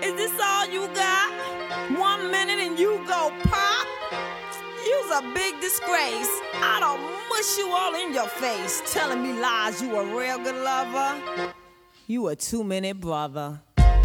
Is this all you got? 1 minute and you go pop? You's a big disgrace. I don't mush you all in your face, telling me lies. You a real good lover. You a 2-minute brother.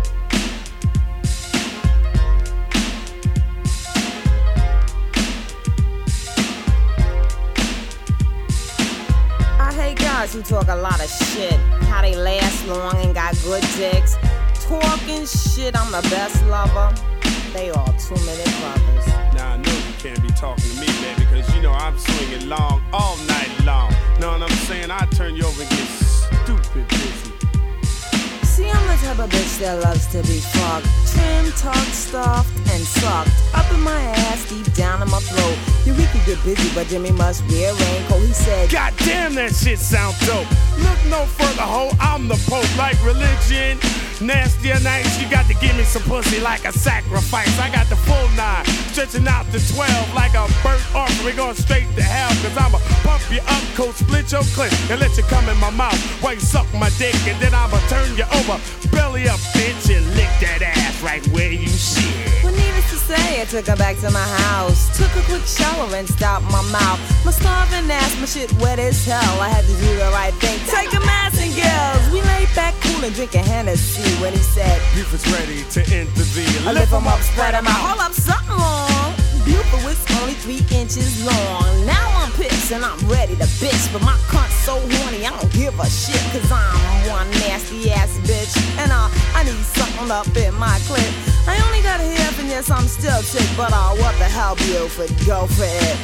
I hate guys who talk a lot of shit. How they last long and got good dicks. Talking shit, I'm the best lover. They all 2-minute brothers. Now I know you can't be talking to me, baby, cause you know I'm swinging long all night long. Know what I'm saying? I turn you over and get stupid busy. See, I'm the type of bitch that loves to be fucked. Trim, tucked, stuffed, and sucked. Up in my ass, deep down in my throat. Yeah, we could get busy, but Jimmy must wear a raincoat. He said, God damn, that shit sound dope. Look no further, ho, I'm the Pope. Like religion, nastier nights, you got to give me some pussy like a sacrifice. I got the full 9, stretching out to 12 like a burnt offering, going straight to hell. Cause I'ma pump you up, coat, split your clit, and let you come in my mouth while you suck my dick. And then I'ma turn you over, belly up, bitch, and lick that ass right where you shit. Well, needless to say, I took her back to my house. Took a quick shower and stopped my mouth. My starving ass, my shit wet as hell. I had to do the right thing. Take a mass and girls. We laid back cool and drinking Hennessy when he said, Buford's ready to intervene. I lift him up, spread him out. Hold up, something wrong. Buford was only 3 inches long. Now I'm pissed and I'm ready to bitch. But my cunt's so horny, I don't give a shit. Cause I'm one nasty ass bitch. And I need something up in my clip. I only got a hip and yes, I'm still chick. But what the hell, Buford, go for it.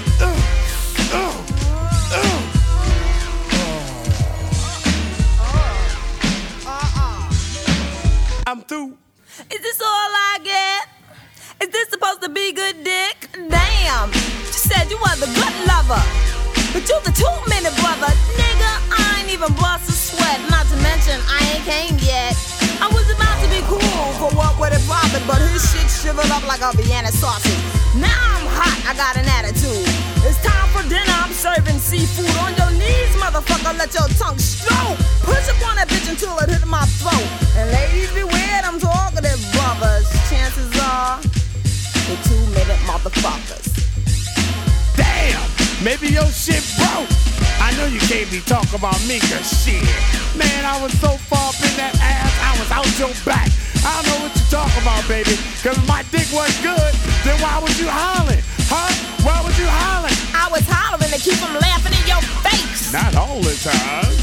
I'm through. Is this all I get? Is this supposed to be good dick? Damn, you said you were the good lover, but you the 2-minute brother. Nigga, I ain't even bust a sweat. Not to mention, I ain't came yet. I was about to be cool for what would it profit, but his shit shivered up like a Vienna sausage. Now I'm hot, I got an attitude. It's time for dinner, I'm serving seafood. On your knees, motherfucker, let your tongue stroke. Push up on that bitch until it hit my throat. And ladies beware, I'm talkative brothers. Chances are, the 2-minute motherfuckers. Damn, maybe your shit broke. I know you can't be talking about me, cause shit. Man, I was so far up in that ass, I was out your back. I don't know what you talking about, baby. Cause my dick was good, then why was you hollering? Huh? Why was you hollering? I was hollering to keep them laughing in your face. Not all the time.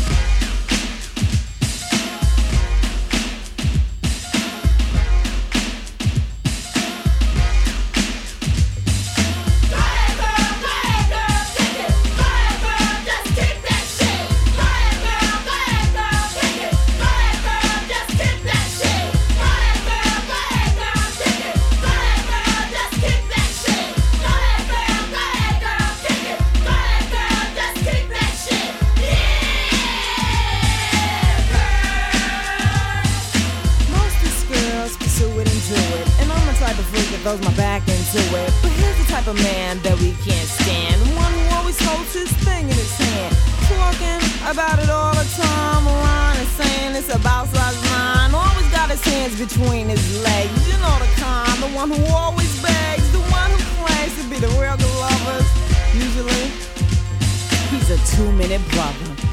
Throws my back into it. But here's the type of man that we can't stand. One who always holds his thing in his hand, talking about it all the time. Lying and saying it's about size 9. Always got his hands between his legs. You know the kind, the one who always begs, the one who claims to be the real good lovers. Usually, he's a 2-minute brother.